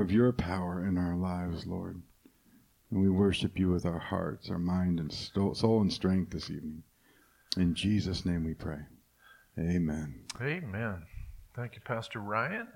of your power in our lives, Lord. And we worship you with our hearts, our mind, and soul and strength this evening. In Jesus' name we pray. Amen. Amen. Thank you, Pastor Ryan.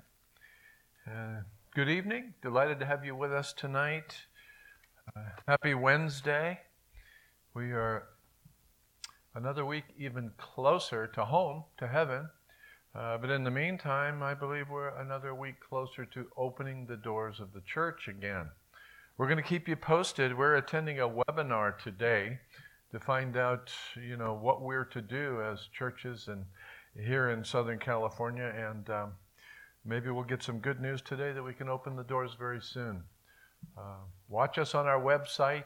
Good evening. Delighted to have you with us tonight. Happy Wednesday. We are another week even closer to home, to heaven. But in the meantime, I believe we're another week closer to opening the doors of the church again. We're going to keep you posted. We're attending a webinar today to find out, what we're to do as churches and here in Southern California. And maybe we'll get some good news today that we can open the doors very soon. Watch us on our website.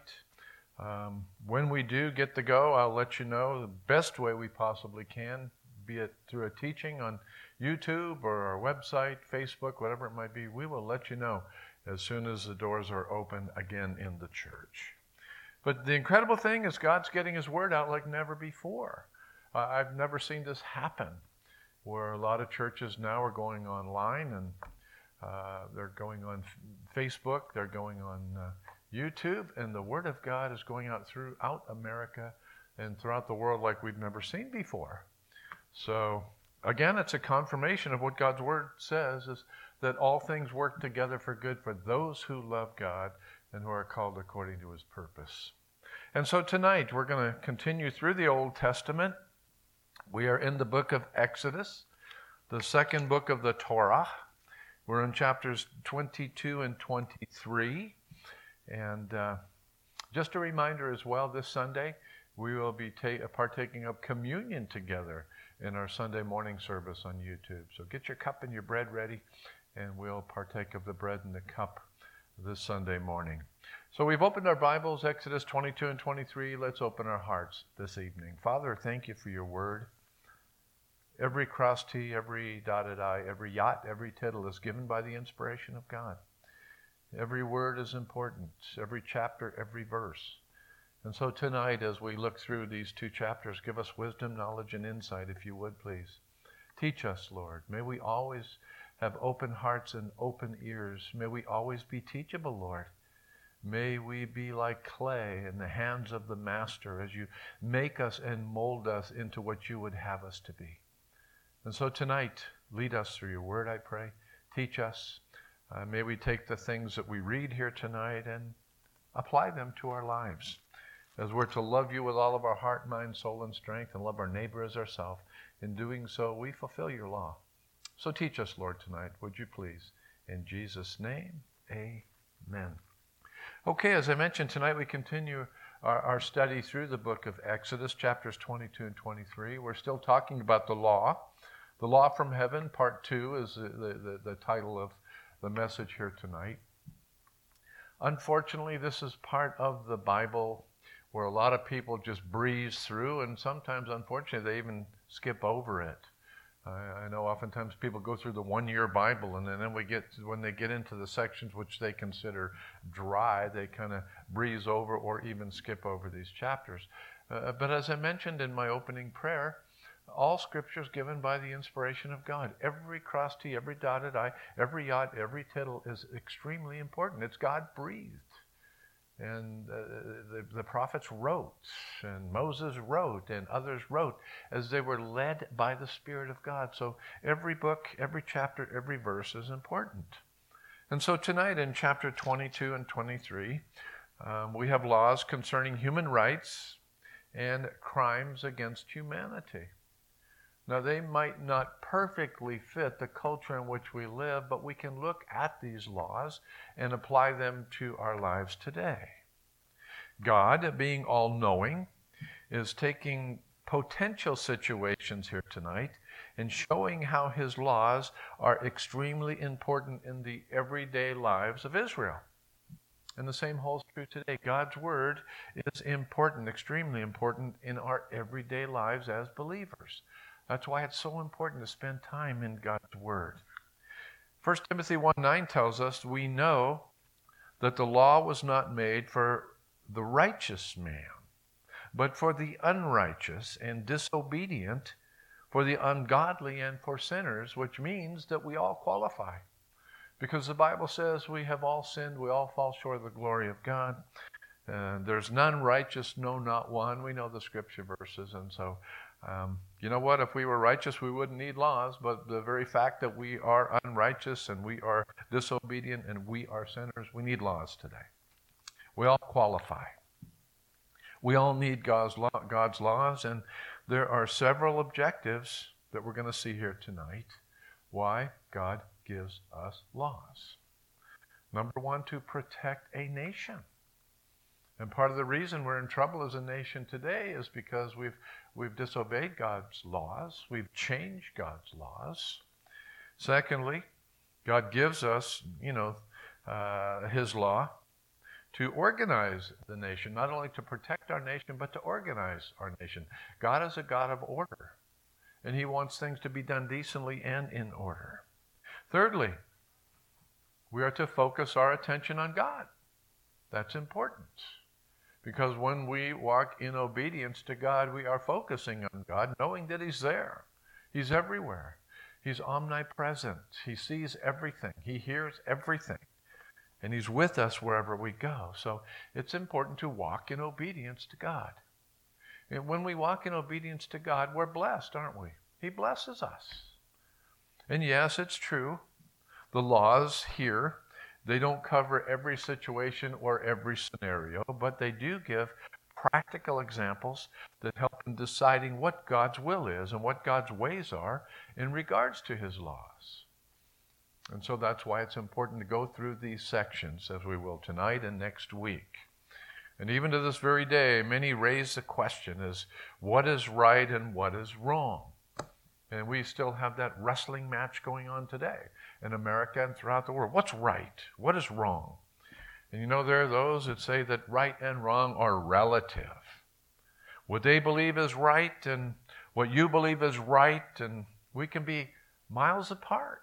When we do get to go, I'll let you know the best way we possibly can, be it through a teaching on YouTube or our website, Facebook, whatever it might be. We will let you know as soon as the doors are open again in the church. But the incredible thing is God's getting His word out like never before. I've never seen this happen, where a lot of churches now are going online and they're going on Facebook, they're going on YouTube, and the word of God is going out throughout America and throughout the world like we've never seen before. So, again, it's a confirmation of what God's word says, is that all things work together for good for those who love God and who are called according to His purpose. And so tonight we're going to continue through the Old Testament. We are in the book of Exodus, the second book of the Torah. We're in chapters 22 and 23. And just a reminder as well, this Sunday we will be partaking of communion together in our Sunday morning service on YouTube. So get your cup and your bread ready, and we'll partake of the bread and the cup this Sunday morning. So we've opened our Bibles, Exodus 22 and 23. Let's open our hearts this evening. Father, thank you for your word. Every cross T, every dotted I, every yot, every tittle is given by the inspiration of God. Every word is important, every chapter, every verse. And so tonight, as we look through these two chapters, give us wisdom, knowledge, and insight, if you would, please. Teach us, Lord. May we always have open hearts and open ears. May we always be teachable, Lord. May we be like clay in the hands of the Master as you make us and mold us into what you would have us to be. And so tonight, lead us through your word, I pray. Teach us. May we take the things that we read here tonight and apply them to our lives. As we're to love you with all of our heart, mind, soul, and strength, and love our neighbor as ourselves. In doing so, we fulfill your law. So teach us, Lord, tonight, would you please? In Jesus' name, amen. Okay, as I mentioned, tonight we continue our study through the book of Exodus, chapters 22 and 23. We're still talking about the law. The Law from Heaven, part 2, is the title of the message here tonight. Unfortunately, this is part of the Bible where a lot of people just breeze through, and sometimes, unfortunately, they even skip over it. I know oftentimes people go through the one-year Bible, and then when they get into the sections which they consider dry, they kind of breeze over or even skip over these chapters. But as I mentioned in my opening prayer, all Scripture is given by the inspiration of God. Every cross T, every dotted I, every yot, every tittle is extremely important. It's God-breathed. And the prophets wrote, and Moses wrote, and others wrote as they were led by the Spirit of God. So every book, every chapter, every verse is important. And so tonight in chapter 22 and 23, we have laws concerning human rights and crimes against humanity. Now, they might not perfectly fit the culture in which we live, but we can look at these laws and apply them to our lives today. God, being all-knowing, is taking potential situations here tonight and showing how His laws are extremely important in the everyday lives of Israel. And the same holds true today. God's Word is important, extremely important in our everyday lives as believers. That's why it's so important to spend time in God's Word. 1 Timothy 1:9 tells us we know that the law was not made for the righteous man, but for the unrighteous and disobedient, for the ungodly and for sinners, which means that we all qualify. Because the Bible says we have all sinned, we all fall short of the glory of God. There's none righteous, no, not one. We know the scripture verses, and so you know what? If we were righteous, we wouldn't need laws, but the very fact that we are unrighteous and we are disobedient and we are sinners, we need laws today. We all qualify. We all need God's laws, and there are several objectives that we're going to see here tonight why God gives us laws. Number one, to protect a nation. And part of the reason we're in trouble as a nation today is because we've disobeyed God's laws. We've changed God's laws. Secondly, God gives us, His law to organize the nation, not only to protect our nation, but to organize our nation. God is a God of order, and He wants things to be done decently and in order. Thirdly, we are to focus our attention on God. That's important. Because when we walk in obedience to God, we are focusing on God, knowing that He's there. He's everywhere. He's omnipresent. He sees everything. He hears everything. And He's with us wherever we go. So it's important to walk in obedience to God. And when we walk in obedience to God, we're blessed, aren't we? He blesses us. And yes, it's true. The laws here, they don't cover every situation or every scenario, but they do give practical examples that help in deciding what God's will is and what God's ways are in regards to His laws. And so that's why it's important to go through these sections, as we will tonight and next week. And even to this very day, many raise the question as what is right and what is wrong? And we still have that wrestling match going on today in America and throughout the world. What's right? What is wrong? And there are those that say that right and wrong are relative. What they believe is right and what you believe is right, and we can be miles apart.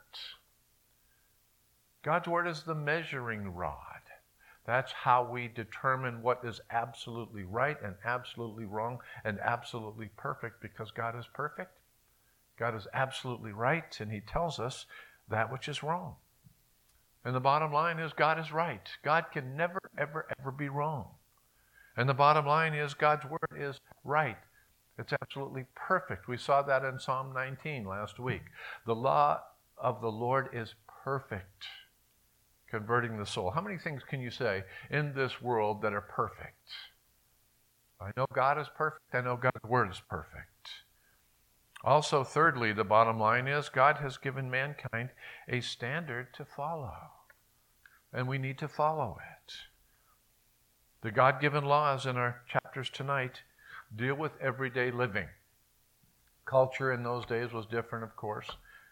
God's Word is the measuring rod. That's how we determine what is absolutely right and absolutely wrong and absolutely perfect, because God is perfect. God is absolutely right, and He tells us that which is wrong. And the bottom line is God is right. God can never, ever, ever be wrong. And the bottom line is God's Word is right. It's absolutely perfect. We saw that in Psalm 19 last week. The law of the Lord is perfect, converting the soul. How many things can you say in this world that are perfect? I know God is perfect. I know God's Word is perfect. Also, thirdly, the bottom line is God has given mankind a standard to follow, and we need to follow it. The God-given laws in our chapters tonight deal with everyday living. Culture in those days was different, of course,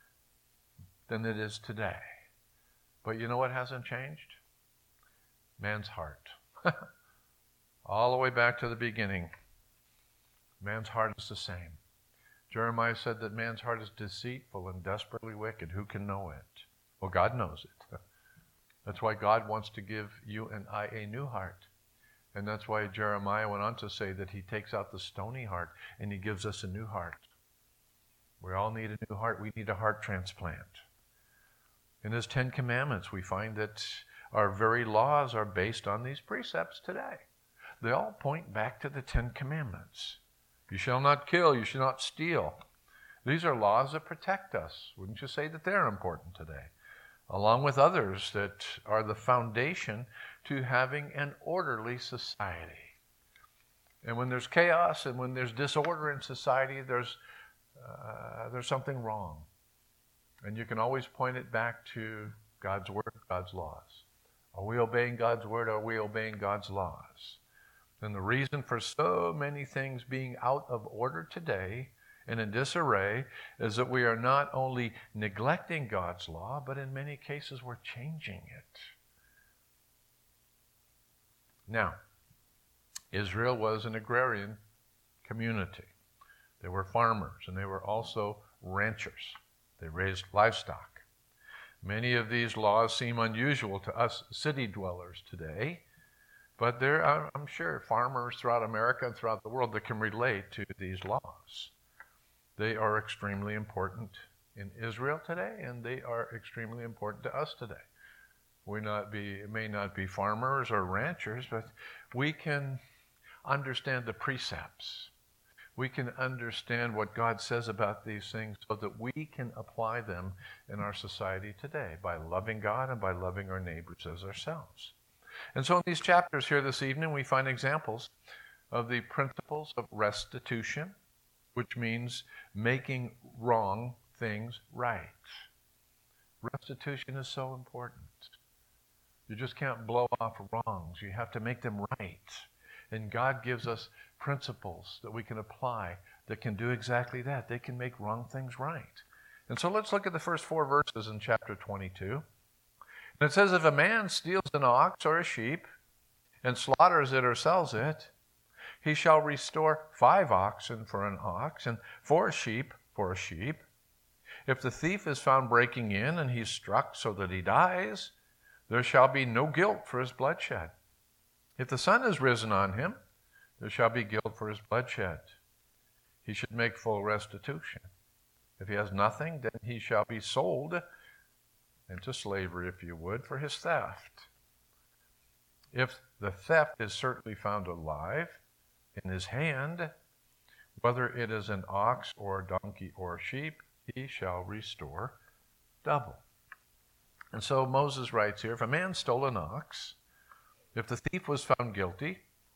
than it is today. But you know what hasn't changed? Man's heart. All the way back to the beginning, man's heart is the same. Jeremiah said that man's heart is deceitful and desperately wicked. Who can know it? Well, God knows it. That's why God wants to give you and I a new heart. And that's why Jeremiah went on to say that He takes out the stony heart and He gives us a new heart. We all need a new heart. We need a heart transplant. In His 10 Commandments, we find that our very laws are based on these precepts today. They all point back to the 10 Commandments. You shall not kill, you shall not steal. These are laws that protect us. Wouldn't you say that they're important today? Along with others that are the foundation to having an orderly society. And when there's chaos and when there's disorder in society, there's something wrong. And you can always point it back to God's Word, God's laws. Are we obeying God's Word? Are we obeying God's laws? And the reason for so many things being out of order today and in disarray is that we are not only neglecting God's law, but in many cases we're changing it. Now, Israel was an agrarian community. They were farmers, and they were also ranchers. They raised livestock. Many of these laws seem unusual to us city dwellers today, but there are, I'm sure, farmers throughout America and throughout the world that can relate to these laws. They are extremely important in Israel today, and they are extremely important to us today. may not be farmers or ranchers, but we can understand the precepts. We can understand what God says about these things so that we can apply them in our society today by loving God and by loving our neighbors as ourselves. And so in these chapters here this evening, we find examples of the principles of restitution, which means making wrong things right. Restitution is so important. You just can't blow off wrongs. You have to make them right. And God gives us principles that we can apply that can do exactly that. They can make wrong things right. And so let's look at the first 4 verses in chapter 22. And it says, if a man steals an ox or a sheep and slaughters it or sells it, he shall restore 5 oxen for an ox and 4 sheep for a sheep. If the thief is found breaking in and he's struck so that he dies, there shall be no guilt for his bloodshed. If the sun is risen on him, there shall be guilt for his bloodshed. He should make full restitution. If he has nothing, then he shall be sold into slavery, if you would, for his theft. If the theft is certainly found alive in his hand, whether it is an ox or a donkey or a sheep, he shall restore double. And so Moses writes here, if a man stole an ox, if the thief was found guilty,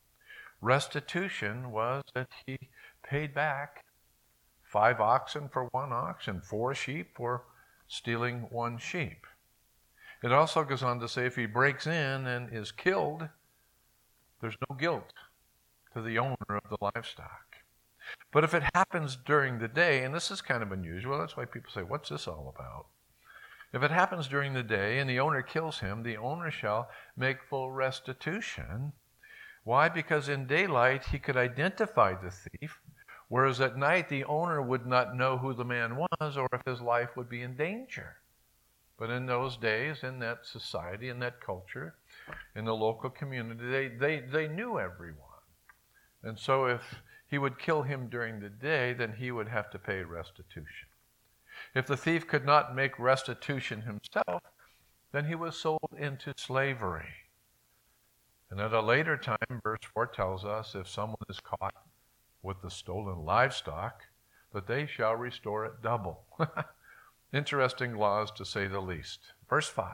restitution was that he paid back 5 oxen for 1 ox and 4 sheep for stealing 1 sheep. It also goes on to say if he breaks in and is killed, there's no guilt to the owner of the livestock. But if it happens during the day, and this is kind of unusual, that's why people say, what's this all about? If it happens during the day and the owner kills him, the owner shall make full restitution. Why? Because in daylight he could identify the thief, whereas at night the owner would not know who the man was or if his life would be in danger. But in those days, in that society, in that culture, in the local community, they knew everyone. And so if he would kill him during the day, then he would have to pay restitution. If the thief could not make restitution himself, then he was sold into slavery. And at a later time, verse 4 tells us, if someone is caught with the stolen livestock, that they shall restore it double. Interesting laws, to say the least. Verse 5.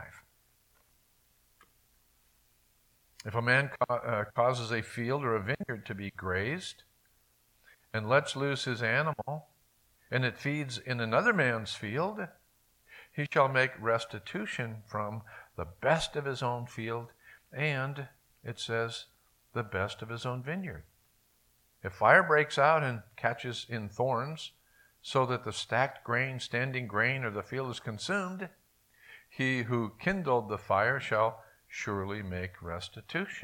If a man causes a field or a vineyard to be grazed and lets loose his animal, and it feeds in another man's field, he shall make restitution from the best of his own field and, it says, the best of his own vineyard. If fire breaks out and catches in thorns, so that the stacked grain, standing grain, or the field is consumed, he who kindled the fire shall surely make restitution.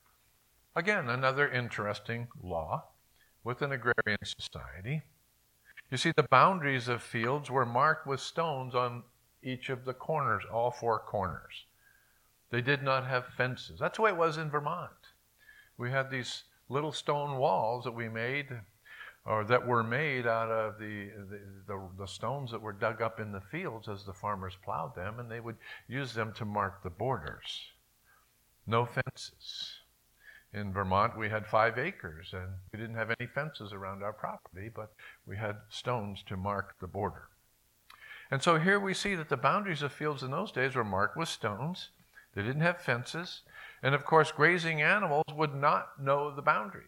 Again, another interesting law with an agrarian society. You see, the boundaries of fields were marked with stones on each of the corners, all 4 corners. They did not have fences. That's the way it was in Vermont. We had these little stone walls that we made, or that were made out of the stones that were dug up in the fields as the farmers plowed them, and they would use them to mark the borders. No fences. In Vermont, we had 5 acres, and we didn't have any fences around our property, but we had stones to mark the border. And so here we see that the boundaries of fields in those days were marked with stones. They didn't have fences. And of course, grazing animals would not know the boundaries.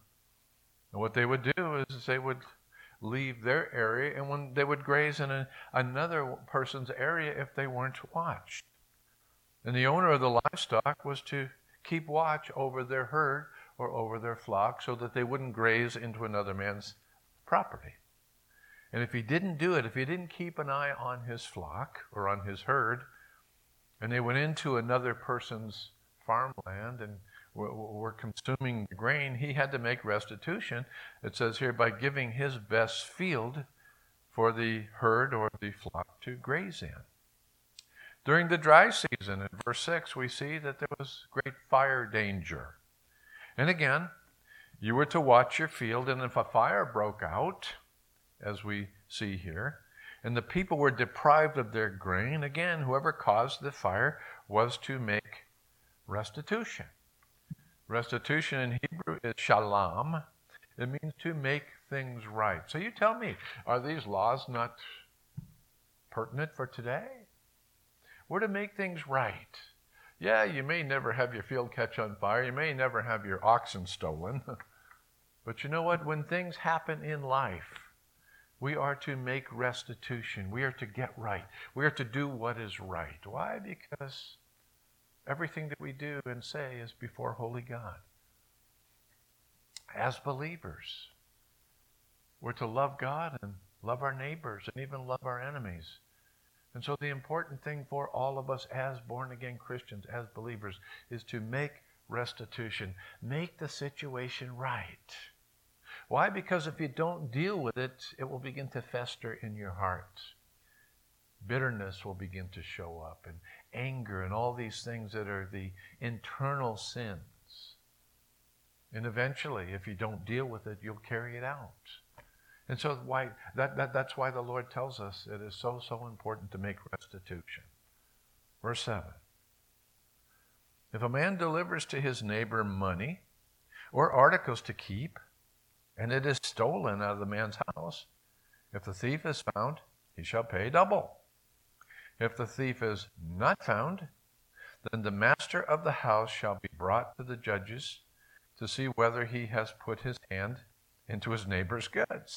And what they would do is they would leave their area, and when they would graze in another person's area if they weren't watched. And the owner of the livestock was to keep watch over their herd or over their flock so that they wouldn't graze into another man's property. And if he didn't do it, if he didn't keep an eye on his flock or on his herd, and they went into another person's farmland and were consuming the grain, he had to make restitution. It says here, by giving his best field for the herd or the flock to graze in. During the dry season, in verse 6, we see that there was great fire danger. And again, you were to watch your field, and if a fire broke out, as we see here, And the people were deprived of their grain. Again, whoever caused the fire was to make restitution. Restitution in Hebrew is shalom. It means to make things right. So you tell me, are these laws not pertinent for today? We're to make things right. Yeah, you may never have your field catch on fire. You may never have your oxen stolen. But you know what? When things happen in life, we are to make restitution. We are to get right. We are to do what is right. Why? Because everything that we do and say is before holy God. As believers, we're to love God and love our neighbors and even love our enemies. And so the important thing for all of us as born-again Christians, as believers, is to make restitution. Make the situation right. Why? Because if you don't deal with it, it will begin to fester in your heart. Bitterness will begin to show up, and anger, and all these things that are the internal sins. And eventually, if you don't deal with it, you'll carry it out. And so that's why the Lord tells us it is so important to make restitution. Verse 7. If a man delivers to his neighbor money or articles to keep, and it is stolen out of the man's house, if the thief is found, he shall pay double. If the thief is not found, then the master of the house shall be brought to the judges to see whether he has put his hand into his neighbor's goods.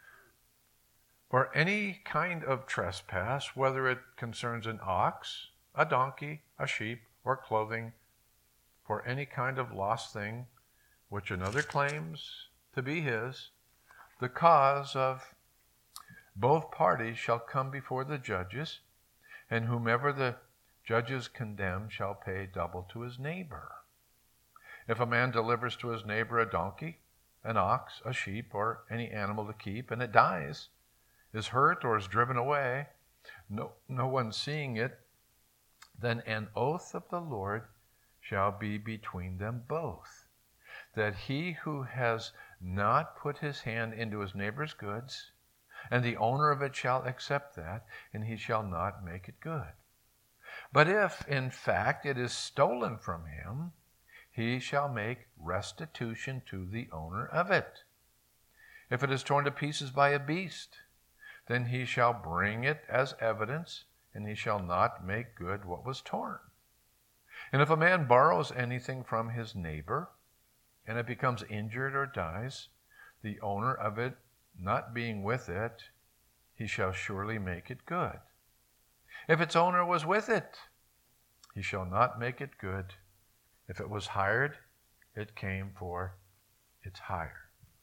For any kind of trespass, whether it concerns an ox, a donkey, a sheep, or clothing, for any kind of lost thing which another claims to be his, the cause of both parties shall come before the judges, and whomever the judges condemn shall pay double to his neighbor. If a man delivers to his neighbor a donkey, an ox, a sheep, or any animal to keep, and it dies, is hurt, or is driven away, no one seeing it, then an oath of the Lord shall be between them both, that he who has not put his hand into his neighbor's goods, and the owner of it shall accept that, and he shall not make it good. But if, in fact, it is stolen from him, he shall make restitution to the owner of it. If it is torn to pieces by a beast, then he shall bring it as evidence, and he shall not make good what was torn. And if a man borrows anything from his neighbor, and it becomes injured or dies, the owner of it not being with it, he shall surely make it good. If its owner was with it, he shall not make it good. If it was hired, it came for its hire.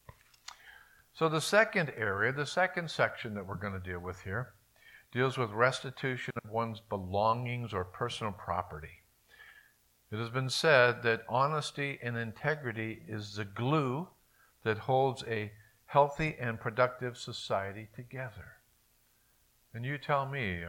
So the second area, the second section that we're going to deal with here, deals with restitution of one's belongings or personal property. It has been said that honesty and integrity is the glue that holds a healthy and productive society together. And you tell me,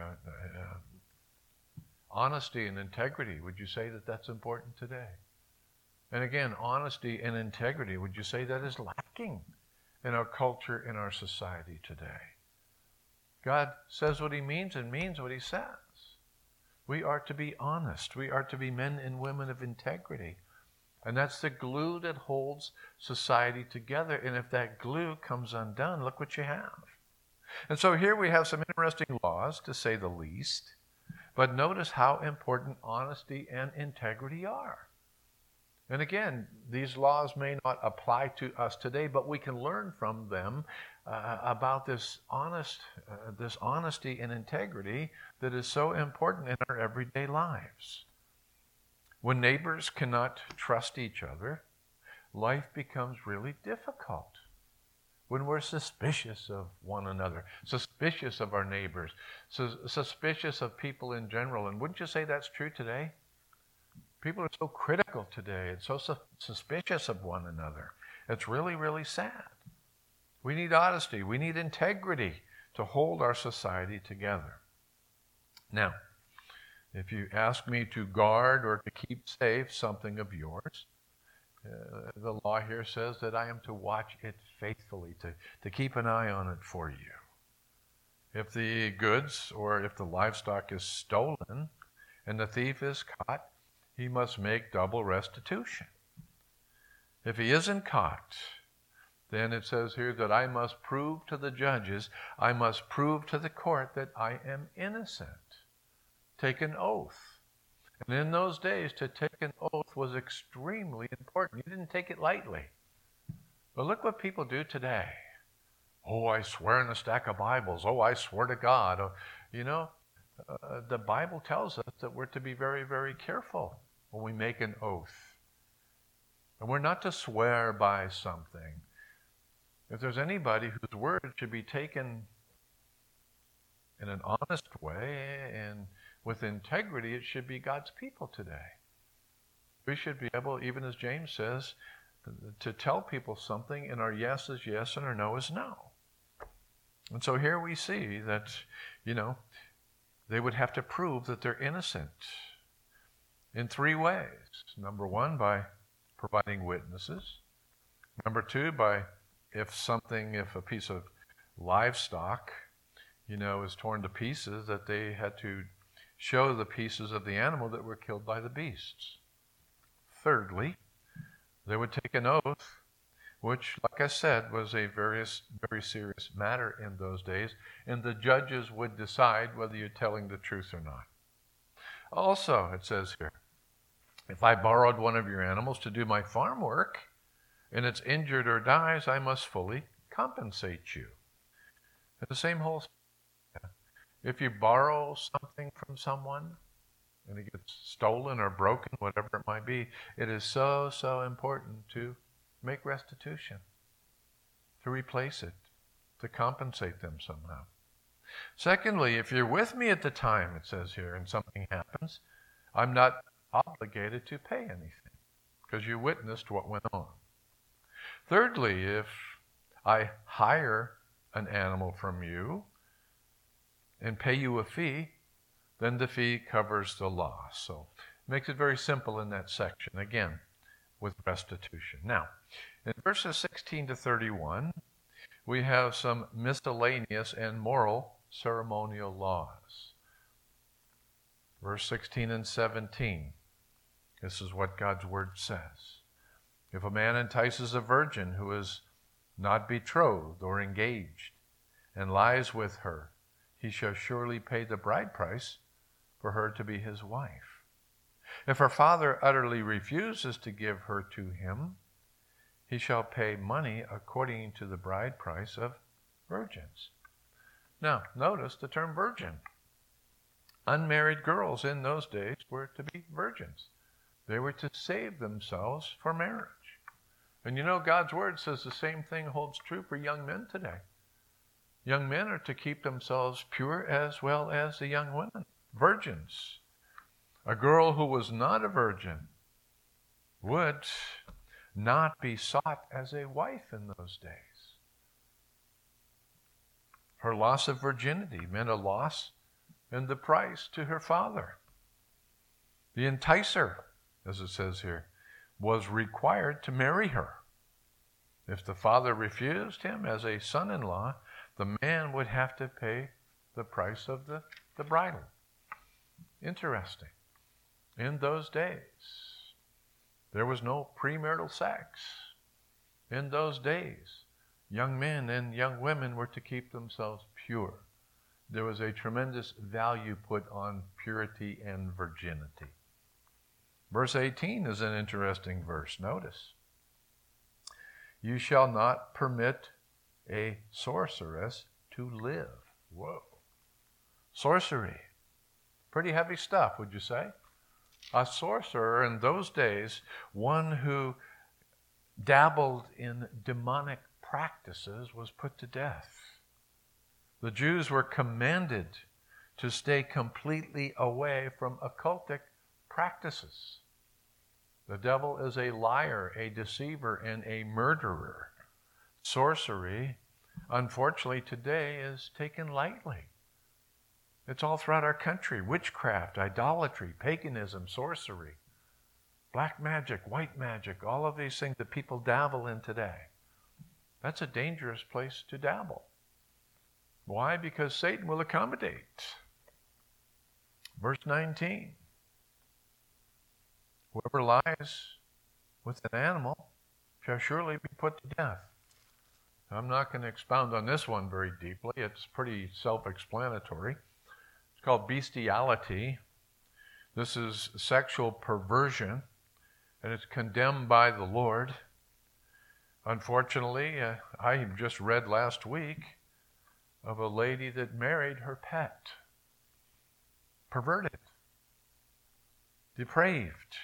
honesty and integrity, would you say that that's important today? And again, honesty and integrity, would you say that is lacking in our culture, in our society today? God says what he means and means what he says. We are to be honest. We are to be men and women of integrity. And that's the glue that holds society together. And if that glue comes undone, look what you have. And so here we have some interesting laws, to say the least. But notice how important honesty and integrity are. And again, these laws may not apply to us today, but we can learn from them about this honesty and integrity that is so important in our everyday lives. When neighbors cannot trust each other, life becomes really difficult. When we're suspicious of one another, suspicious of our neighbors, suspicious of people in general. And wouldn't you say that's true today? People are so critical today and so suspicious of one another. It's really, really sad. We need honesty. We need integrity to hold our society together. Now, if you ask me to guard or to keep safe something of yours, the law here says that I am to watch it faithfully, to keep an eye on it for you. if the goods or if the livestock is stolen and the thief is caught, he must make double restitution. If he isn't caught, then it says here that I must prove to the judges, I must prove to the court that I am innocent. Take an oath. And in those days, to take an oath was extremely important. You didn't take it lightly. But look what people do today. Oh, I swear in a stack of Bibles. Oh, I swear to God. Oh, the Bible tells us that we're to be very, very careful when we make an oath. And we're not to swear by something. If there's anybody whose word should be taken in an honest way and with integrity, it should be God's people today. We should be able, even as James says, to tell people something, and our yes is yes and our no is no. And so here we see that, they would have to prove that they're innocent in three ways. Number one, by providing witnesses. Number two, by if a piece of livestock, is torn to pieces, that they had to show the pieces of the animal that were killed by the beasts. Thirdly, they would take an oath, which, like I said, was a very, very serious matter in those days, and the judges would decide whether you're telling the truth or not. Also, it says here, if I borrowed one of your animals to do my farm work, and it's injured or dies, I must fully compensate you. And the same whole thing. If you borrow something from someone, and it gets stolen or broken, whatever it might be, it is so, so important to make restitution, to replace it, to compensate them somehow. Secondly, if you're with me at the time, it says here, and something happens, I'm not obligated to pay anything because you witnessed what went on. Thirdly, if I hire an animal from you and pay you a fee, then the fee covers the loss. So it makes it very simple in that section, again, with restitution. Now, in verses 16 to 31, we have some miscellaneous and moral ceremonial laws. Verse 16 and 17, this is what God's word says. If a man entices a virgin who is not betrothed or engaged and lies with her, he shall surely pay the bride price for her to be his wife. If her father utterly refuses to give her to him, he shall pay money according to the bride price of virgins. Now, notice the term virgin. Unmarried girls in those days were to be virgins. They were to save themselves for marriage. And God's word says the same thing holds true for young men today. Young men are to keep themselves pure as well as the young women, virgins. A girl who was not a virgin would not be sought as a wife in those days. Her loss of virginity meant a loss in the price to her father. The enticer, as it says here, was required to marry her. If the father refused him as a son-in-law, the man would have to pay the price of the bridal. Interesting. In those days, there was no premarital sex. In those days, young men and young women were to keep themselves pure. There was a tremendous value put on purity and virginity. Verse 18 is an interesting verse. Notice. You shall not permit a sorceress to live. Whoa. Sorcery. Pretty heavy stuff, would you say? A sorcerer in those days, one who dabbled in demonic practices, was put to death. The Jews were commanded to stay completely away from occultic practices. The devil is a liar, a deceiver, and a murderer. Sorcery, unfortunately, today is taken lightly. It's all throughout our country. Witchcraft, idolatry, paganism, sorcery, black magic, white magic, all of these things that people dabble in today. That's a dangerous place to dabble. Why? Because Satan will accommodate. Verse 19. Whoever lies with an animal shall surely be put to death. I'm not going to expound on this one very deeply. It's pretty self-explanatory. It's called bestiality. This is sexual perversion, and it's condemned by the Lord. Unfortunately, I just read last week of a lady that married her pet. Perverted. Depraved.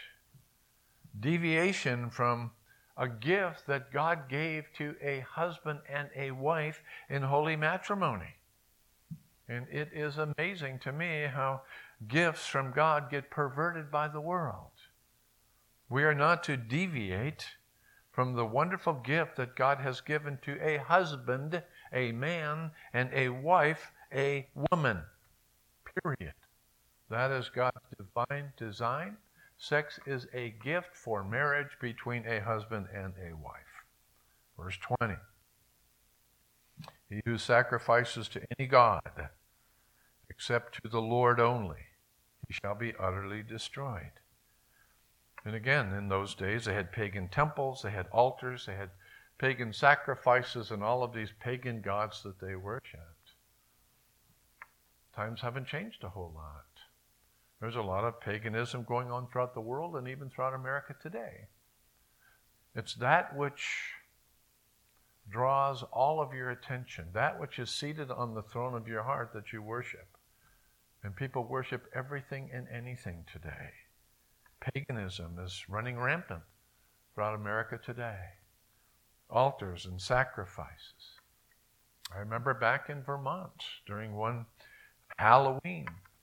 Deviation from a gift that God gave to a husband and a wife in holy matrimony. And it is amazing to me how gifts from God get perverted by the world. We are not to deviate from the wonderful gift that God has given to a husband, a man, and a wife, a woman. Period. That is God's divine design. Sex is a gift for marriage between a husband and a wife. Verse 20. He who sacrifices to any god, except to the Lord only, he shall be utterly destroyed. And again, in those days, they had pagan temples, they had altars, they had pagan sacrifices, and all of these pagan gods that they worshipped. Times haven't changed a whole lot. There's a lot of paganism going on throughout the world and even throughout America today. It's that which draws all of your attention, that which is seated on the throne of your heart that you worship. And people worship everything and anything today. Paganism is running rampant throughout America today. Altars and sacrifices. I remember back in Vermont during one Halloween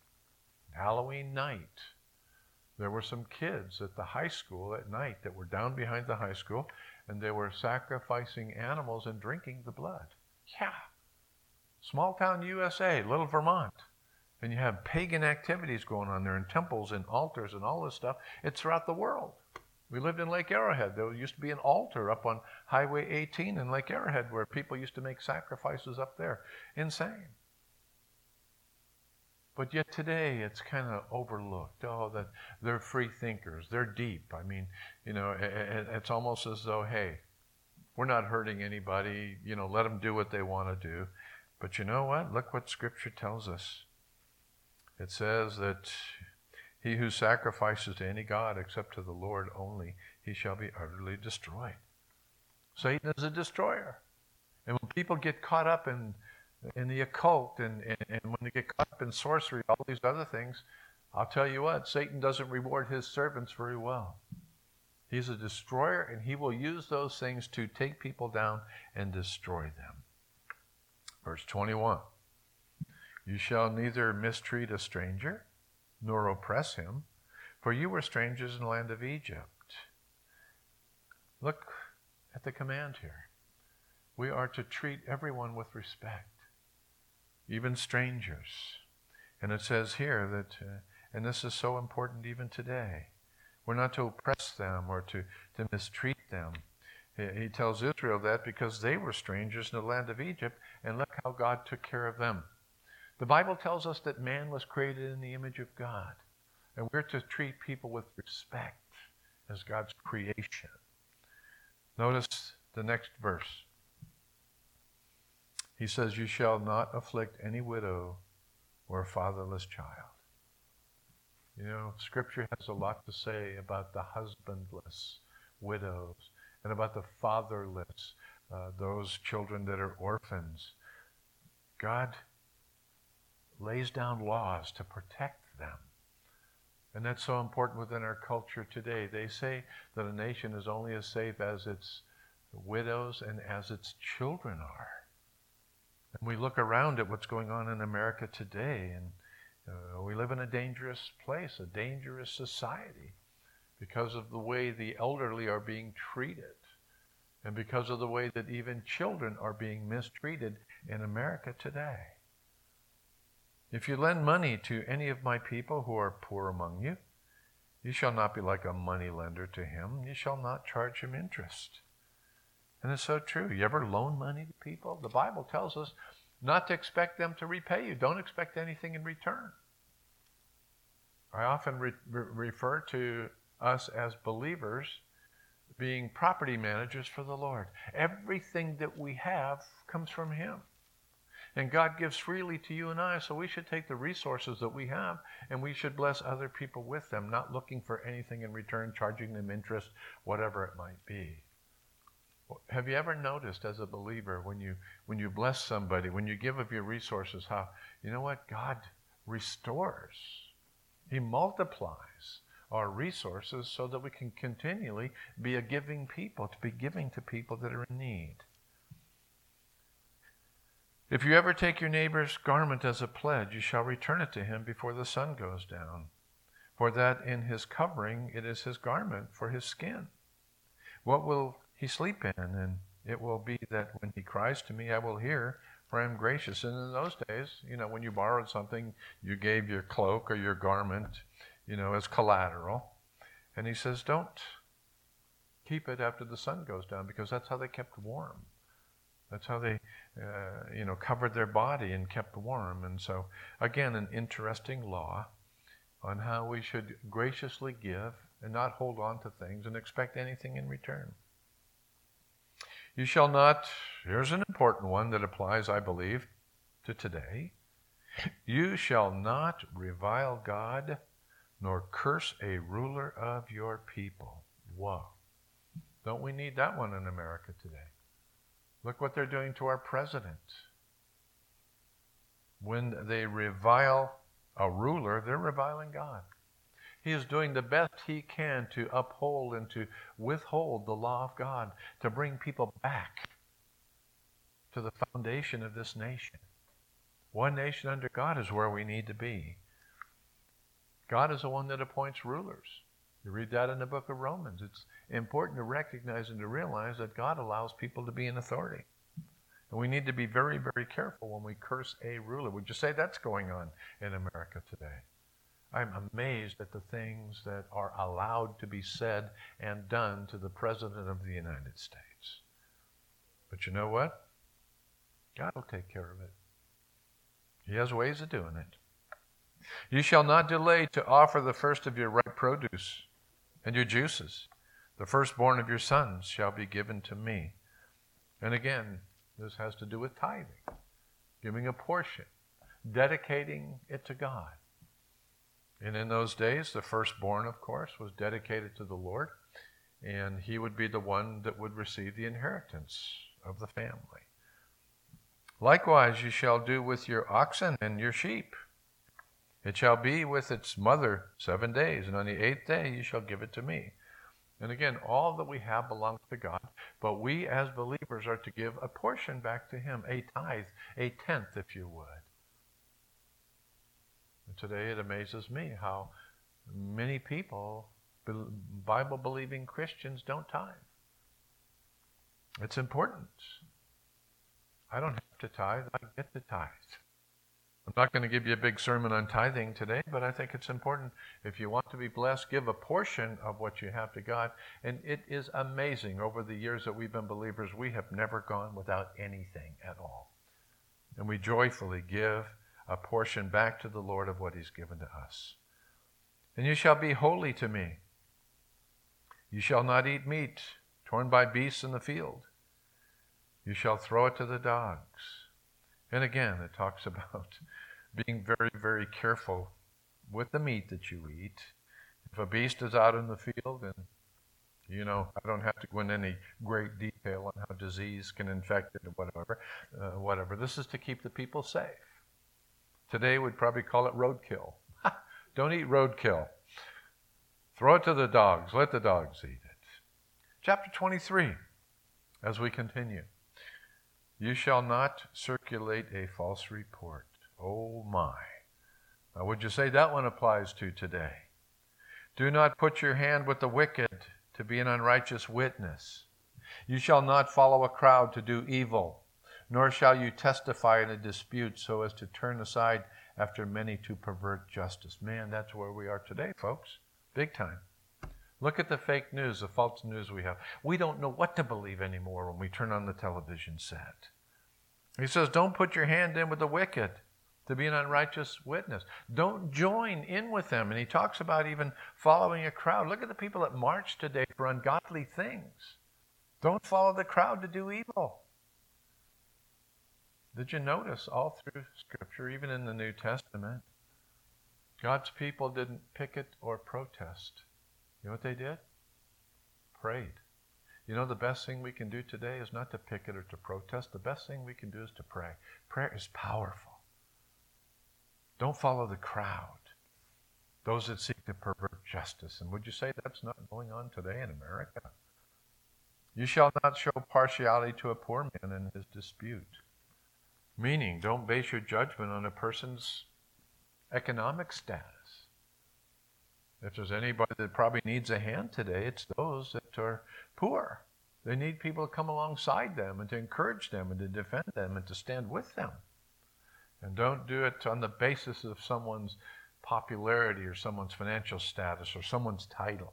night, there were some kids at the high school at night that were down behind the high school, and they were sacrificing animals and drinking the blood. Yeah. Small town USA, little Vermont. And you have pagan activities going on there in temples and altars and all this stuff. It's throughout the world. We lived in Lake Arrowhead. There used to be an altar up on Highway 18 in Lake Arrowhead where people used to make sacrifices up there. Insane. But yet today it's kind of overlooked. Oh, that they're free thinkers. They're deep. I mean, it's almost as though, hey, we're not hurting anybody. Let them do what they want to do. But you know what? Look what Scripture tells us. It says that he who sacrifices to any god except to the Lord only, he shall be utterly destroyed. Satan is a destroyer. And when people get caught up in the occult and when they get caught up in sorcery, all these other things, I'll tell you what, Satan doesn't reward his servants very well. He's a destroyer, and he will use those things to take people down and destroy them. Verse 21. You shall neither mistreat a stranger, nor oppress him, for you were strangers in the land of Egypt. Look at the command here. We are to treat everyone with respect, even strangers. And it says here that, and this is so important even today, we're not to oppress them or to mistreat them. He tells Israel that because they were strangers in the land of Egypt, and look how God took care of them. The Bible tells us that man was created in the image of God, and we're to treat people with respect as God's creation. Notice the next verse. He says, you shall not afflict any widow or fatherless child. Scripture has a lot to say about the husbandless widows and about the fatherless, those children that are orphans. God lays down laws to protect them. And that's so important within our culture today. They say that a nation is only as safe as its widows and as its children are. And we look around at what's going on in America today, and we live in a dangerous place, a dangerous society, because of the way the elderly are being treated, and because of the way that even children are being mistreated in America today. If you lend money to any of my people who are poor among you, you shall not be like a money lender to him. You shall not charge him interest. And it's so true. You ever loan money to people? The Bible tells us not to expect them to repay you. Don't expect anything in return. I often refer to us as believers being property managers for the Lord. Everything that we have comes from Him. And God gives freely to you and I, so we should take the resources that we have and we should bless other people with them, not looking for anything in return, charging them interest, whatever it might be. Have you ever noticed as a believer when you bless somebody, when you give of your resources, how, you know what, God restores. He multiplies our resources so that we can continually be a giving people, to be giving to people that are in need. If you ever take your neighbor's garment as a pledge, you shall return it to him before the sun goes down. For that in his covering it is his garment for his skin. What will he sleep in? And it will be that when he cries to me, I will hear, for I am gracious. And in those days, when you borrowed something, you gave your cloak or your garment, as collateral. And he says, don't keep it after the sun goes down, because that's how they kept warm. That's how they, covered their body and kept warm. And so, again, an interesting law on how we should graciously give and not hold on to things and expect anything in return. You shall not, here's an important one that applies, I believe, to today. You shall not revile God, nor curse a ruler of your people. Whoa. Don't we need that one in America today? Look what they're doing to our president. When they revile a ruler, they're reviling God. He is doing the best he can to uphold and to withhold the law of God, to bring people back to the foundation of this nation. One nation under God is where we need to be. God is the one that appoints rulers. You read that in the book of Romans. It's important to recognize and to realize that God allows people to be in authority. And we need to be very, very careful when we curse a ruler. Would you say that's going on in America today? I'm amazed at the things that are allowed to be said and done to the President of the United States. But you know what? God will take care of it. He has ways of doing it. You shall not delay to offer the first of your ripe produce and your juices. The firstborn of your sons shall be given to me. And again, this has to do with tithing, giving a portion, dedicating it to God. And in those days, the firstborn, of course, was dedicated to the Lord, and he would be the one that would receive the inheritance of the family. Likewise, you shall do with your oxen and your sheep. It shall be with its mother 7 days, and on the 8th day you shall give it to me. And again, all that we have belongs to God, but we as believers are to give a portion back to Him, a tithe, a tenth, if you would. And today it amazes me how many people, Bible-believing Christians, don't tithe. It's important. I don't have to tithe, I get to tithe. I'm not going to give you a big sermon on tithing today, but I think it's important. If you want to be blessed, give a portion of what you have to God. And it is amazing. Over the years that we've been believers, we have never gone without anything at all. And we joyfully give a portion back to the Lord of what He's given to us. And you shall be holy to me. You shall not eat meat torn by beasts in the field. You shall throw it to the dogs. And again, it talks about being very, very careful with the meat that you eat. If a beast is out in the field, and I don't have to go into any great detail on how disease can infect it or whatever. This is to keep the people safe. Today we'd probably call it roadkill. Don't eat roadkill. Throw it to the dogs. Let the dogs eat it. Chapter 23, as we continue. You shall not circulate a false report. Oh my. Now would you say that one applies to today? Do not put your hand with the wicked to be an unrighteous witness. You shall not follow a crowd to do evil, nor shall you testify in a dispute so as to turn aside after many to pervert justice. Man, that's where we are today, folks. Big time. Look at the fake news, the false news we have. We don't know what to believe anymore when we turn on the television set. He says, don't put your hand in with the wicked to be an unrighteous witness. Don't join in with them. And he talks about even following a crowd. Look at the people that march today for ungodly things. Don't follow the crowd to do evil. Did you notice all through Scripture, even in the New Testament, God's people didn't picket or protest. You know what they did? Prayed. You know, the best thing we can do today is not to picket or to protest. The best thing we can do is to pray. Prayer is powerful. Don't follow the crowd, those that seek to pervert justice. And would you say that's not going on today in America? You shall not show partiality to a poor man in his dispute. Meaning, don't base your judgment on a person's economic status. If there's anybody that probably needs a hand today, it's those that are poor. They need people to come alongside them and to encourage them and to defend them and to stand with them. And don't do it on the basis of someone's popularity or someone's financial status or someone's title.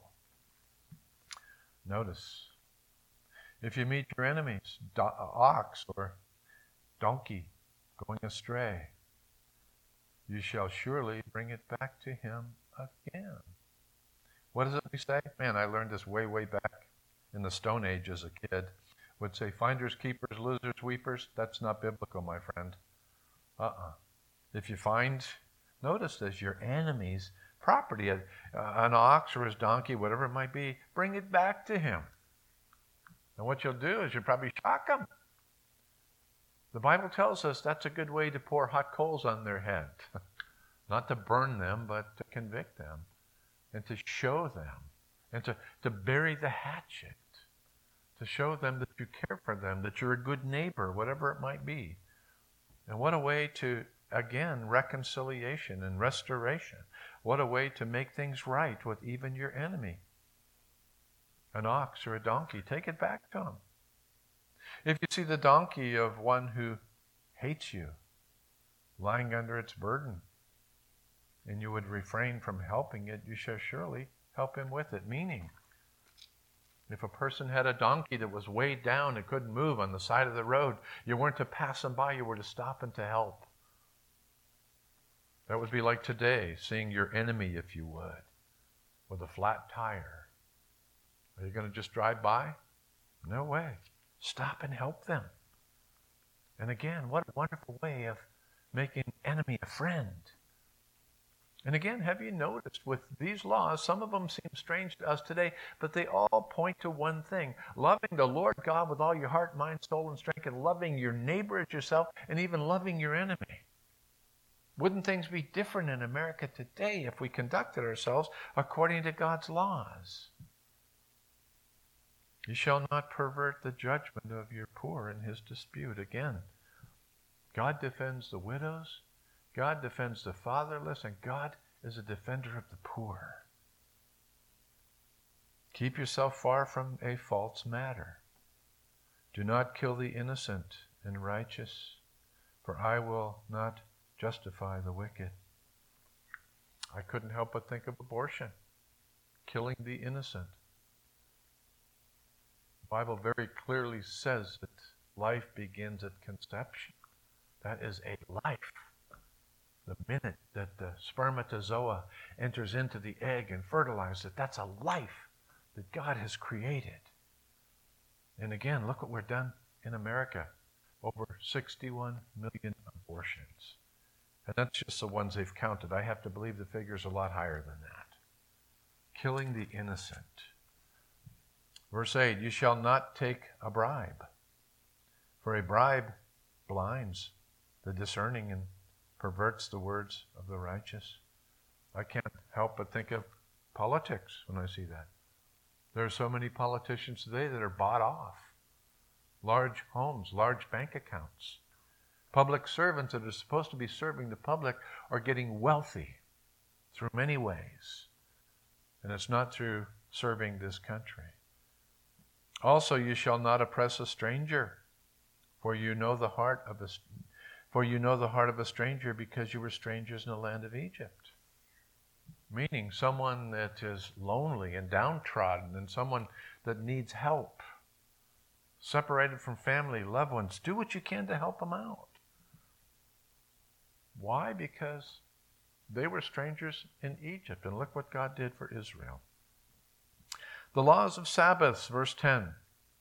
Notice, if you meet your enemies, ox or donkey going astray, you shall surely bring it back to him again. What does it say? Man, I learned this way back in the Stone Age as a kid. Would say finders, keepers, losers, weepers. That's not biblical, my friend. If you find, notice this, your enemy's property, an ox or his donkey, whatever it might be, bring it back to him. And what you'll do is you'll probably shock him. The Bible tells us that's a good way to pour hot coals on their head. Not to burn them, but to convict them and to show them and to bury the hatchet, to show them that you care for them, that you're a good neighbor, whatever it might be. And what a way to, again, reconciliation and restoration. What a way to make things right with even your enemy. An ox or a donkey, take it back to him. If you see the donkey of one who hates you, lying under its burden, and you would refrain from helping it, you shall surely help him with it. Meaning, if a person had a donkey that was weighed down and couldn't move on the side of the road, you weren't to pass them by, you were to stop and to help. That would be like today, seeing your enemy, if you would, with a flat tire. Are you going to just drive by? No way. Stop and help them. And again, what a wonderful way of making enemy a friend. And again, have you noticed with these laws, some of them seem strange to us today, but they all point to one thing: loving the Lord God with all your heart, mind, soul, and strength, and loving your neighbor as yourself, and even loving your enemy. Wouldn't things be different in America today if we conducted ourselves according to God's laws? You shall not pervert the judgment of your poor in his dispute. Again, God defends the widows, God defends the fatherless, and God is a defender of the poor. Keep yourself far from a false matter. Do not kill the innocent and righteous, for I will not justify the wicked. I couldn't help but think of abortion, killing the innocent. The Bible very clearly says that life begins at conception. That is a life. The minute that the spermatozoa enters into the egg and fertilizes it, that's a life that God has created. And again, look what we're done in America. Over 61 million abortions. And that's just the ones they've counted. I have to believe the figure's a lot higher than that. Killing the innocent. Verse 8, you shall not take a bribe, for a bribe blinds the discerning and perverts the words of the righteous. I can't help but think of politics when I see that. There are so many politicians today that are bought off. Large homes, large bank accounts. Public servants that are supposed to be serving the public are getting wealthy through many ways. And it's not through serving this country. Also, you shall not oppress a stranger, for you know the heart of a stranger, because you were strangers in the land of Egypt. Meaning someone that is lonely and downtrodden, and someone that needs help, separated from family, loved ones. Do what you can to help them out. Why? Because they were strangers in Egypt, and look what God did for Israel. The laws of Sabbaths, verse 10.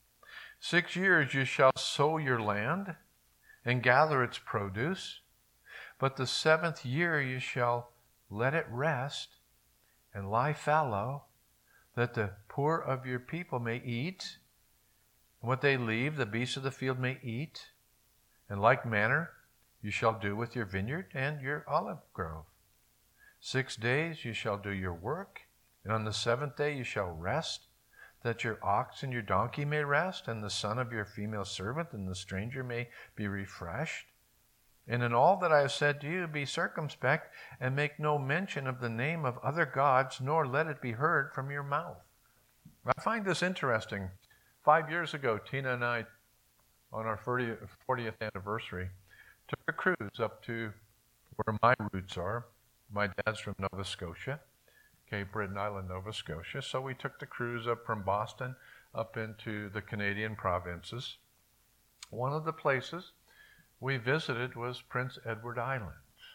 6 years you shall sow your land and gather its produce, but the 7th year you shall let it rest and lie fallow, that the poor of your people may eat, and what they leave the beasts of the field may eat. In like manner you shall do with your vineyard and your olive grove. 6 days you shall do your work, and on the 7th day you shall rest, that your ox and your donkey may rest, and the son of your female servant and the stranger may be refreshed. And in all that I have said to you, be circumspect, and make no mention of the name of other gods, nor let it be heard from your mouth. I find this interesting. 5 years ago, Tina and I, on our 40th anniversary, took a cruise up to where my roots are. My dad's from Nova Scotia, Cape Breton Island, Nova Scotia. So we took the cruise up from Boston up into the Canadian provinces. One of the places we visited was Prince Edward Island.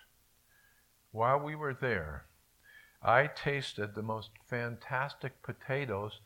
While we were there, I tasted the most fantastic potatoes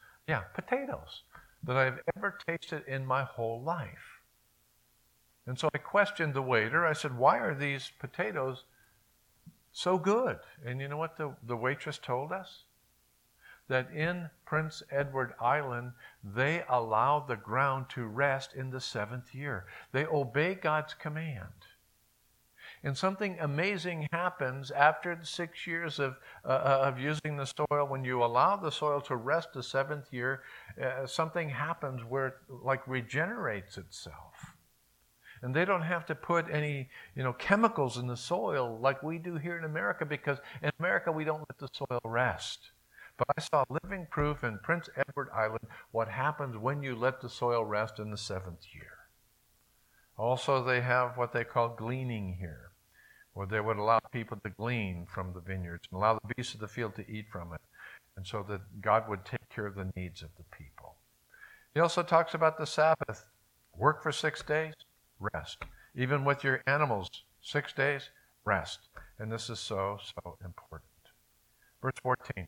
that I've ever tasted in my whole life. And so I questioned the waiter. I said, why are these potatoes so good? And you know what the waitress told us? That in Prince Edward Island, they allow the ground to rest in the 7th year. They obey God's command. And something amazing happens after the 6 years of using the soil. When you allow the soil to rest the 7th year, something happens where it like regenerates itself. And they don't have to put any, chemicals in the soil like we do here in America, because in America we don't let the soil rest. But I saw living proof in Prince Edward Island what happens when you let the soil rest in the 7th year. Also, they have what they call gleaning here, where they would allow people to glean from the vineyards and allow the beasts of the field to eat from it, and so that God would take care of the needs of the people. He also talks about the Sabbath. Work for 6 days, rest. Even with your animals, 6 days, rest. And this is so, so important. Verse 14.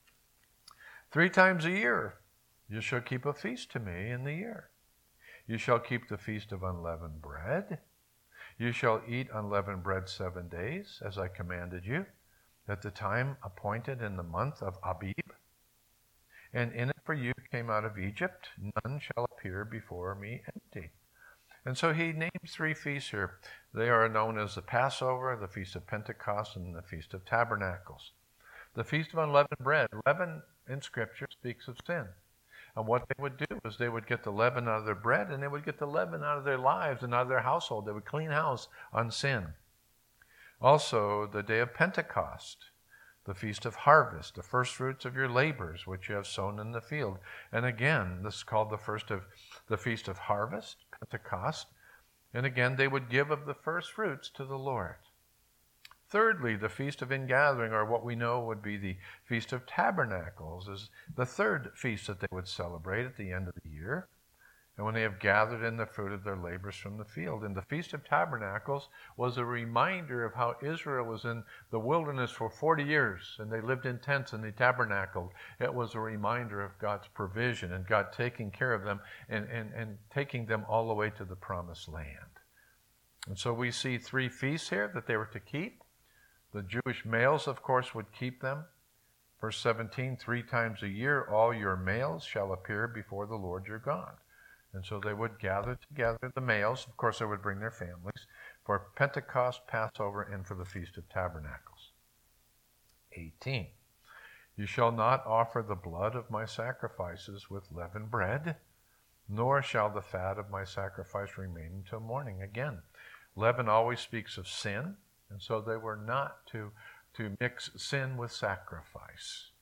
3 times a year you shall keep a feast to me in the year. You shall keep the feast of unleavened bread. You shall eat unleavened bread 7 days, as I commanded you, at the time appointed in the month of Abib. And in it for you came out of Egypt. None shall appear before me empty. And so he names 3 feasts here. They are known as the Passover, the Feast of Pentecost, and the Feast of Tabernacles. The Feast of Unleavened Bread. Leaven in Scripture speaks of sin. And what they would do is they would get the leaven out of their bread, and they would get the leaven out of their lives and out of their household. They would clean house on sin. Also, the day of Pentecost, the Feast of Harvest, the first fruits of your labors which you have sown in the field. And again, this is called the Feast of Harvest, Pentecost. And again, they would give of the first fruits to the Lord. Thirdly, the Feast of Ingathering, or what we know would be the Feast of Tabernacles, is the 3rd feast that they would celebrate at the end of the year, and when they have gathered in the fruit of their labors from the field. And the Feast of Tabernacles was a reminder of how Israel was in the wilderness for 40 years, and they lived in tents and they tabernacled. It was a reminder of God's provision and God taking care of them and taking them all the way to the promised land. And so we see 3 feasts here that they were to keep. The Jewish males, of course, would keep them. Verse 17, 3 times a year all your males shall appear before the Lord your God. And so they would gather together, the males. Of course, they would bring their families for Pentecost, Passover, and for the Feast of Tabernacles. 18, you shall not offer the blood of my sacrifices with leavened bread, nor shall the fat of my sacrifice remain until morning. Again, leaven always speaks of sin. And so they were not to mix sin with sacrifice.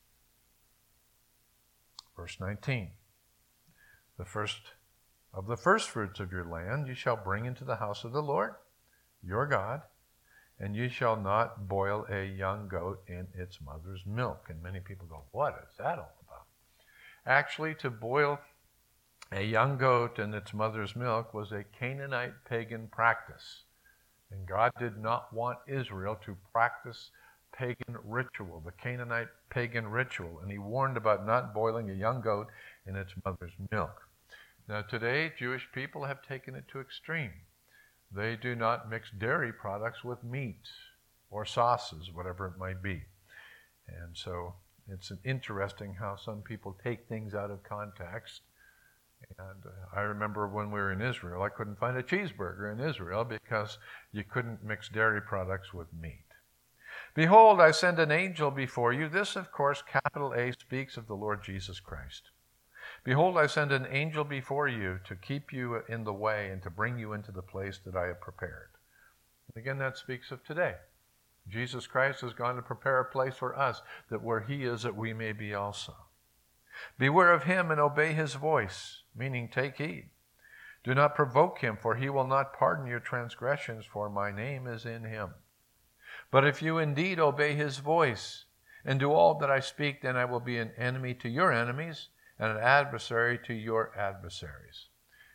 Verse 19. The first of the first fruits of your land you shall bring into the house of the Lord, your God, and you shall not boil a young goat in its mother's milk. And many people go, what is that all about? Actually, to boil A young goat and its mother's milk was a Canaanite pagan practice. And God did not want Israel to practice pagan ritual, the Canaanite pagan ritual. And he warned about not boiling a young goat in its mother's milk. Now today, Jewish people have taken it to extreme. They do not mix dairy products with meat or sauces, whatever it might be. And so it's interesting how some people take things out of context. And I remember when we were in Israel, I couldn't find a cheeseburger in Israel because you couldn't mix dairy products with meat. Behold, I send an angel before you. This, of course, capital A, speaks of the Lord Jesus Christ. Behold, I send an angel before you to keep you in the way and to bring you into the place that I have prepared. And again, that speaks of today. Jesus Christ has gone to prepare a place for us, that where he is, that we may be also. Beware of him and obey his voice, meaning take heed. Do not provoke him, for he will not pardon your transgressions, for my name is in him. But if you indeed obey his voice and do all that I speak, then I will be an enemy to your enemies and an adversary to your adversaries.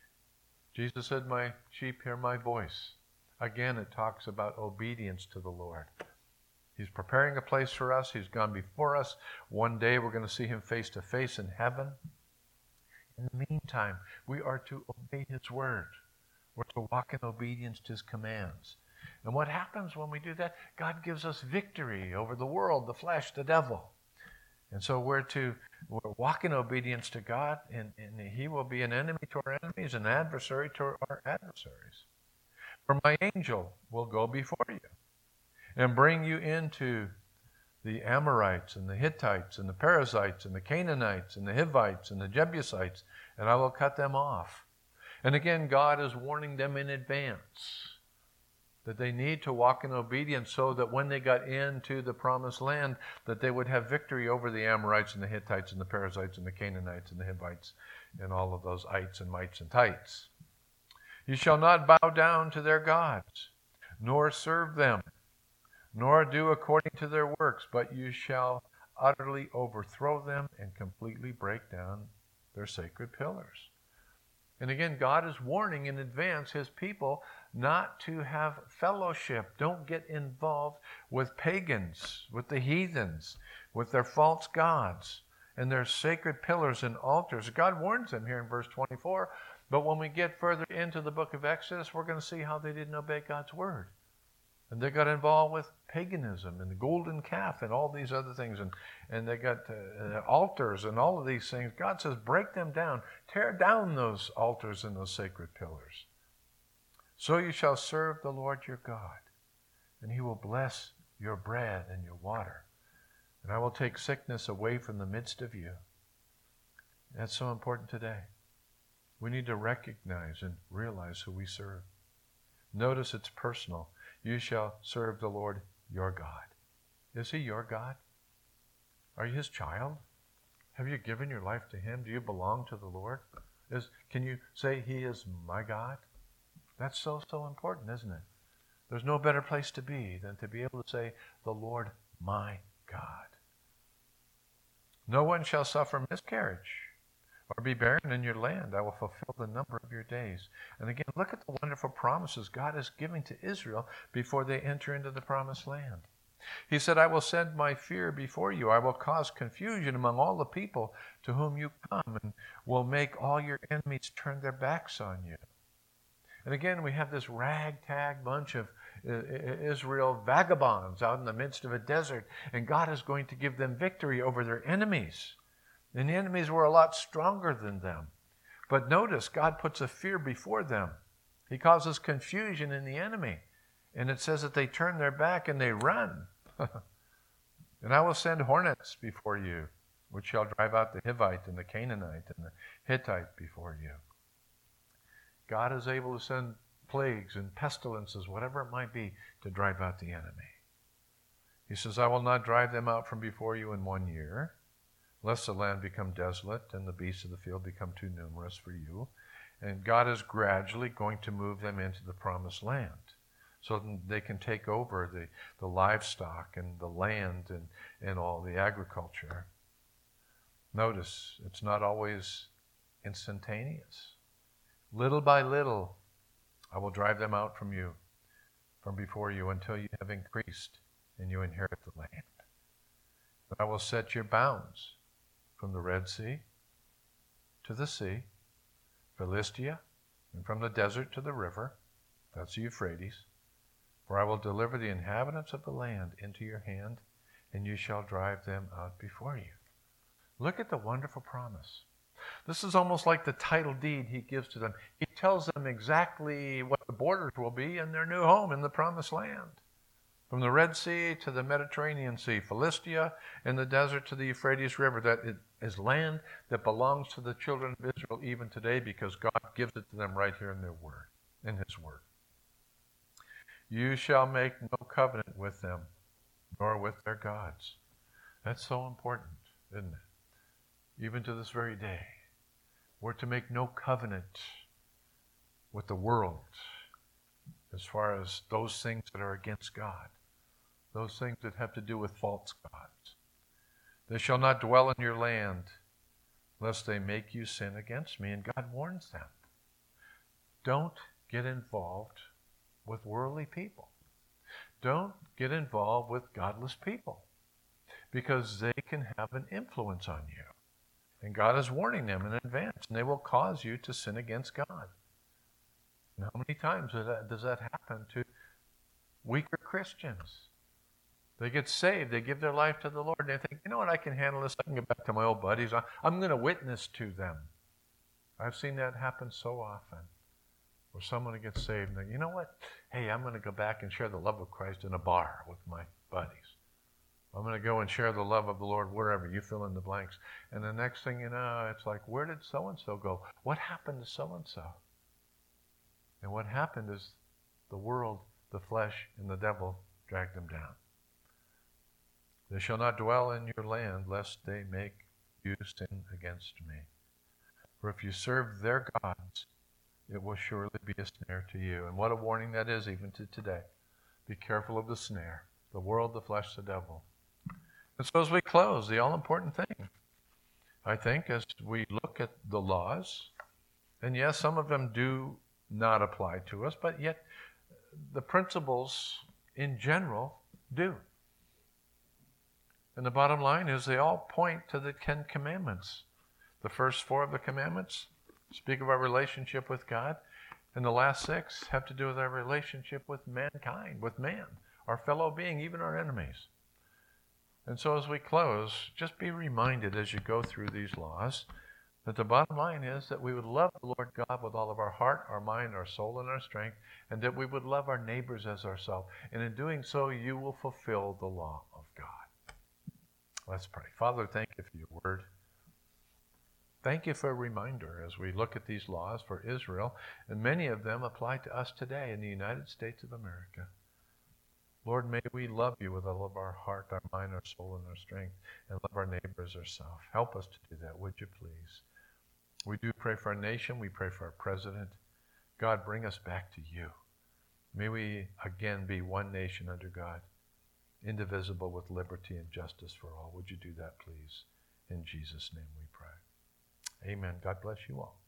Jesus said, my sheep hear my voice. Again, it talks about obedience to the Lord. He's preparing a place for us. He's gone before us. One day we're going to see him face to face in heaven. In the meantime, we are to obey his word. We're to walk in obedience to his commands. And what happens when we do that? God gives us victory over the world, the flesh, the devil. And so we're walk in obedience to God, and he will be an enemy to our enemies, an adversary to our adversaries. For my angel will go before you and bring you into the Amorites and the Hittites and the Perizzites and the Canaanites and the Hivites and the Jebusites, and I will cut them off. And again, God is warning them in advance that they need to walk in obedience so that when they got into the promised land, that they would have victory over the Amorites and the Hittites and the Perizzites and the Canaanites and the Hivites and all of those ites and mites and tites. You shall not bow down to their gods, nor serve them, nor do according to their works, but you shall utterly overthrow them and completely break down their sacred pillars. And again, God is warning in advance his people not to have fellowship. Don't get involved with pagans, with the heathens, with their false gods and their sacred pillars and altars. God warns them here in verse 24. But when we get further into the book of Exodus, we're going to see how they didn't obey God's word. And they got involved with paganism and the golden calf and all these other things. And they got altars and all of these things. God says, break them down. Tear down those altars and those sacred pillars. So you shall serve the Lord your God, and he will bless your bread and your water. And I will take sickness away from the midst of you. That's so important today. We need to recognize and realize who we serve. Notice it's personal. You shall serve the Lord your God. Is he your God? Are you his child? Have you given your life to him? Do you belong to the Lord? Can you say he is my God? That's so important, isn't it? There's no better place to be than to be able to say, the Lord my God. No one shall suffer miscarriage or be barren in your land. I will fulfill the number of your days. And again, look at the wonderful promises God is giving to Israel before they enter into the promised land. He said, I will send my fear before you. I will cause confusion among all the people to whom you come, and will make all your enemies turn their backs on you. And again, we have this ragtag bunch of Israel vagabonds out in the midst of a desert, and God is going to give them victory over their enemies. And the enemies were a lot stronger than them. But notice, God puts a fear before them. He causes confusion in the enemy. And it says that they turn their back and they run. And I will send hornets before you, which shall drive out the Hivite and the Canaanite and the Hittite before you. God is able to send plagues and pestilences, whatever it might be, to drive out the enemy. He says, I will not drive them out from before you in 1 year, lest the land become desolate and the beasts of the field become too numerous for you. And God is gradually going to move them into the promised land so that they can take over the livestock and the land and all the agriculture. Notice, it's not always instantaneous. Little by little, I will drive them out from before you, until you have increased and you inherit the land. But I will set your bounds from the Red Sea to the sea, Philistia, and from the desert to the river, that's the Euphrates. For I will deliver the inhabitants of the land into your hand, and you shall drive them out before you. Look at the wonderful promise. This is almost like the title deed he gives to them. He tells them exactly what the borders will be in their new home in the promised land. From the Red Sea to the Mediterranean Sea, Philistia, and the desert to the Euphrates River, that it is land that belongs to the children of Israel even today, because God gives it to them right here in their word, in his word. You shall make no covenant with them, nor with their gods. That's so important, isn't it? Even to this very day, we're to make no covenant with the world as far as those things that are against God, those things that have to do with false gods. They shall not dwell in your land, lest they make you sin against me. And God warns them. Don't get involved with worldly people. Don't get involved with godless people, because they can have an influence on you. And God is warning them in advance, and they will cause you to sin against God. And how many times does that happen to weaker Christians? They get saved, they give their life to the Lord, and they think, you know what, I can handle this, I can get back to my old buddies, I'm going to witness to them. I've seen that happen so often, where someone gets saved, and they, you know what, hey, I'm going to go back and share the love of Christ in a bar with my buddies. I'm going to go and share the love of the Lord wherever, you fill in the blanks. And the next thing you know, it's like, where did so-and-so go? What happened to so-and-so? And what happened is the world, the flesh, and the devil dragged them down. They shall not dwell in your land, lest they make you sin against me. For if you serve their gods, it will surely be a snare to you. And what a warning that is even to today. Be careful of the snare, the world, the flesh, the devil. And so as we close, the all-important thing, I think, as we look at the laws, and yes, some of them do not apply to us, but yet the principles in general do. And the bottom line is they all point to the 10 Commandments. The first 4 of the Commandments speak of our relationship with God, and the last 6 have to do with our relationship with mankind, with man, our fellow being, even our enemies. And so as we close, just be reminded as you go through these laws that the bottom line is that we would love the Lord God with all of our heart, our mind, our soul, and our strength, and that we would love our neighbors as ourselves. And in doing so, you will fulfill the law of God. Let's pray. Father, thank you for your word. Thank you for a reminder as we look at these laws for Israel, and many of them apply to us today in the United States of America. Lord, may we love you with all of our heart, our mind, our soul, and our strength, and love our neighbor as ourselves. Help us to do that, would you please? We do pray for our nation. We pray for our president. God, bring us back to you. May we again be one nation under God, indivisible with liberty and justice for all. Would you do that, please? In Jesus' name we pray. Amen. God bless you all.